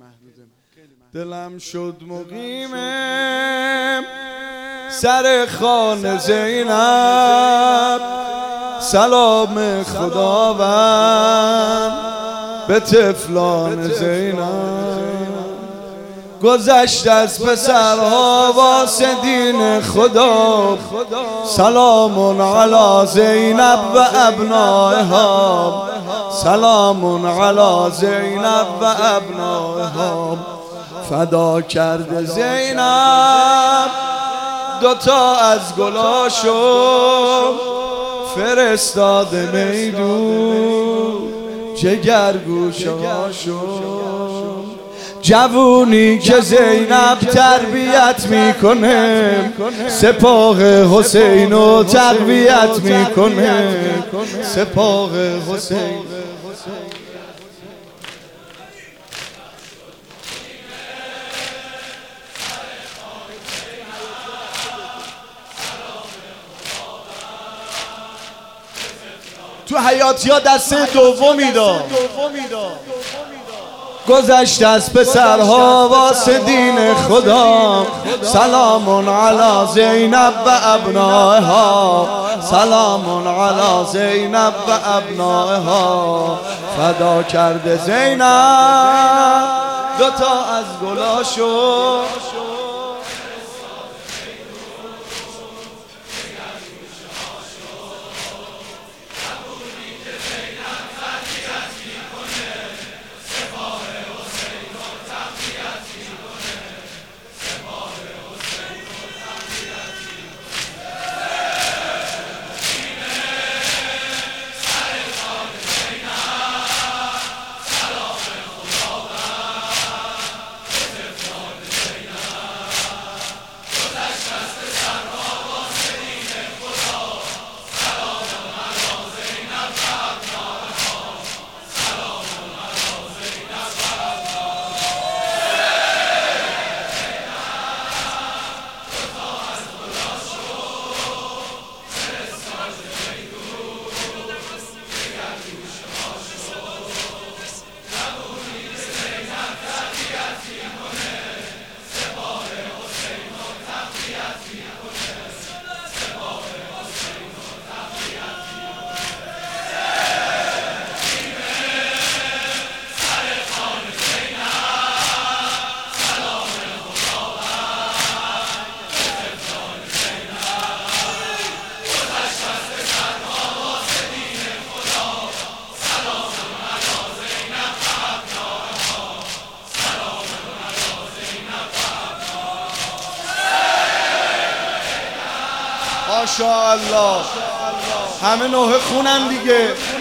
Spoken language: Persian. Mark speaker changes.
Speaker 1: دلم شد مقیم سر خان زینب، سلام خداوند به طفلان زینب. گذشت از پسرها واسه دین خدا، سلام علی زینب و ابنائها، سلام علی زینب و ابنائها. فدا کرده زینب دوتا از گلاشو، فرستاده میدون جگرگوشهاشو. جوونی که زینب تربیت میکنه، سپاه حسینو تقویت میکنه، سپاه حسین. تو حیاتیا دسته دومی داد. گذشت از پسرها واسه دین خدا، سلام علی زینب و ابنائها، سلام علی زینب و ابنائها. فدا کرده زینب دوتا از گلاشو، ماشاءالله. همه نوه خونن دیگه.